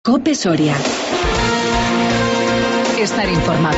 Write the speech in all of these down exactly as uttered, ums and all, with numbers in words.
COPE Soria. Estar informado.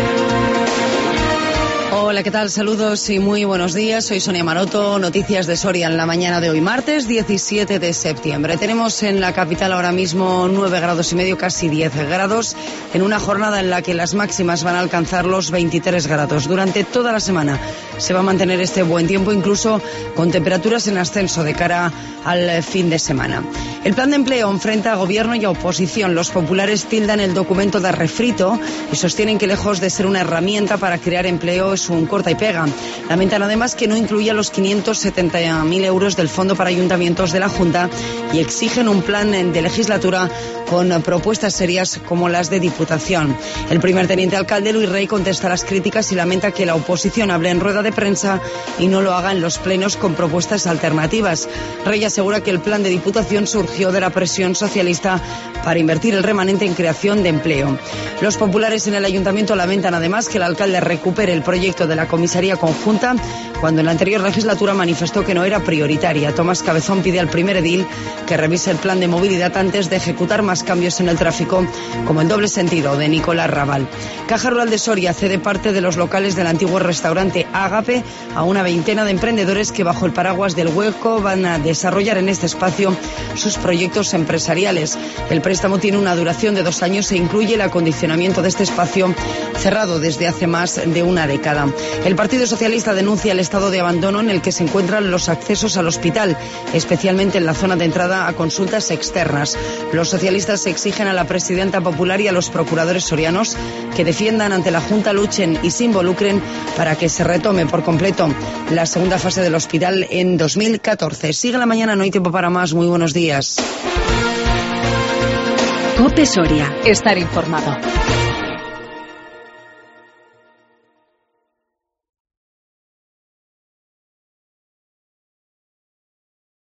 Hola, ¿qué tal? Saludos y muy buenos días. Soy Sonia Maroto, noticias de Soria en la mañana de hoy, martes diecisiete de septiembre. Tenemos en la capital ahora mismo nueve grados y medio, casi diez grados, en una jornada en la que las máximas van a alcanzar los veintitrés grados. Durante toda la semana se va a mantener este buen tiempo, incluso con temperaturas en ascenso de cara al fin de semana. El plan de empleo enfrenta a gobierno y a oposición. Los populares tildan el documento de refrito y sostienen que, lejos de ser una herramienta para crear empleo, es un corta y pega. Lamentan además que no incluya los quinientos setenta mil euros del Fondo para Ayuntamientos de la Junta y exigen un plan de legislatura con propuestas serias como las de Diputación. El primer teniente alcalde, Luis Rey, contesta las críticas y lamenta que la oposición hable en rueda de prensa y no lo haga en los plenos con propuestas alternativas. Rey asegura que el plan de Diputación surgió de la presión socialista para invertir el remanente en creación de empleo. Los populares en el ayuntamiento lamentan además que el alcalde recupere el proyecto de la comisaría conjunta cuando en la anterior legislatura manifestó que no era prioritaria. Tomás Cabezón pide al primer edil que revise el plan de movilidad antes de ejecutar más cambios en el tráfico, como el doble sentido de Nicolás Raval. Caja Rural de Soria cede parte de los locales del antiguo restaurante Ágape a una veintena de emprendedores que, bajo el paraguas del Hueco, van a desarrollar en este espacio sus proyectos empresariales. El préstamo tiene una duración de dos años e incluye el acondicionamiento de este espacio cerrado desde hace más de una década. El Partido Socialista denuncia el estado de abandono en el que se encuentran los accesos al hospital, especialmente en la zona de entrada a consultas externas. Los socialistas exigen a la presidenta popular y a los procuradores sorianos que defiendan ante la Junta, luchen y se involucren para que se retome por completo la segunda fase del hospital en dos mil catorce. Sigue la mañana, no hay tiempo para más. Muy buenos días. COPE Soria. Estar informado.